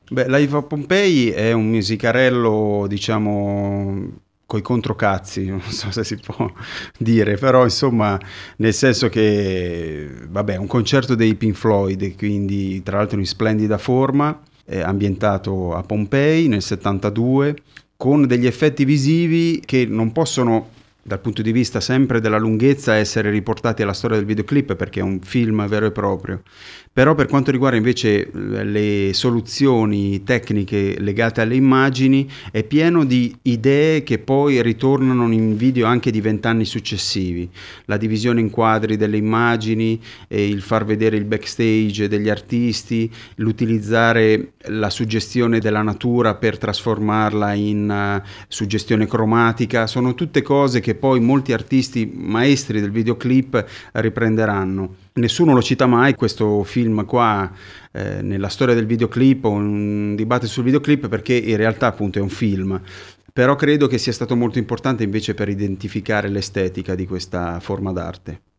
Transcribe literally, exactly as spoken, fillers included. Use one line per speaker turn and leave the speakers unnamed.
Beh, Live a Pompei è un musicarello, diciamo, coi controcazzi, non so se si può dire, però insomma, nel senso che, vabbè, un concerto dei Pink Floyd, quindi tra l'altro in splendida forma, è ambientato a Pompei nel settantadue, con degli effetti visivi che non possono, dal punto di vista sempre della lunghezza, essere riportati alla storia del videoclip perché è un film vero e proprio. Però per quanto riguarda invece le soluzioni tecniche legate alle immagini, è pieno di idee che poi ritornano in video anche di vent'anni successivi. La divisione in quadri delle immagini, e il far vedere il backstage degli artisti, l'utilizzare la suggestione della natura per trasformarla in uh, suggestione cromatica, sono tutte cose che poi molti artisti maestri del videoclip riprenderanno. Nessuno lo cita mai questo film qua eh, nella storia del videoclip o un dibattito sul videoclip, perché in realtà appunto è un film, però credo che sia stato molto importante invece per identificare l'estetica di questa forma d'arte.